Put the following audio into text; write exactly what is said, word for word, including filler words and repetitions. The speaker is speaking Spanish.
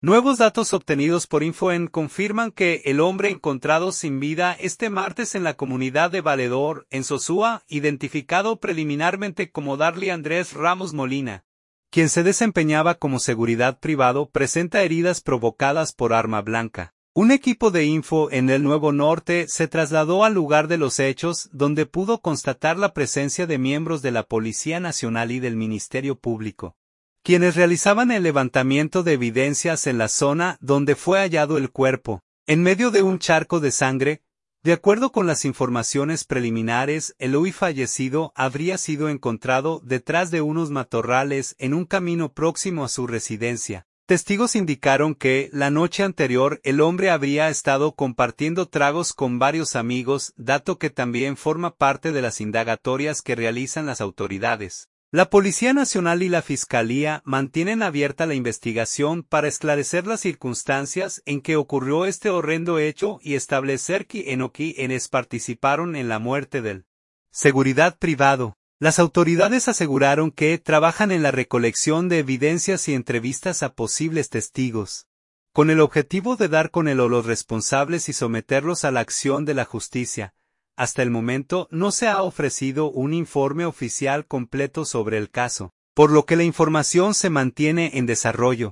Nuevos datos obtenidos por Infoen confirman que el hombre encontrado sin vida este martes en la comunidad de Valedor, en Sosúa, identificado preliminarmente como Darly Andrés Ramos Molina, quien se desempeñaba como seguridad privado, presenta heridas provocadas por arma blanca. Un equipo de Info en el Nuevo Norte se trasladó al lugar de los hechos, donde pudo constatar la presencia de miembros de la Policía Nacional y del Ministerio Público, quienes realizaban el levantamiento de evidencias en la zona donde fue hallado el cuerpo, en medio de un charco de sangre. De acuerdo con las informaciones preliminares, el hoy fallecido habría sido encontrado detrás de unos matorrales en un camino próximo a su residencia. Testigos indicaron que, la noche anterior, el hombre habría estado compartiendo tragos con varios amigos, dato que también forma parte de las indagatorias que realizan las autoridades. La Policía Nacional y la Fiscalía mantienen abierta la investigación para esclarecer las circunstancias en que ocurrió este horrendo hecho y establecer quiénes participaron en la muerte del seguridad privado. Las autoridades aseguraron que trabajan en la recolección de evidencias y entrevistas a posibles testigos, con el objetivo de dar con él o los responsables y someterlos a la acción de la justicia. Hasta el momento no se ha ofrecido un informe oficial completo sobre el caso, por lo que la información se mantiene en desarrollo.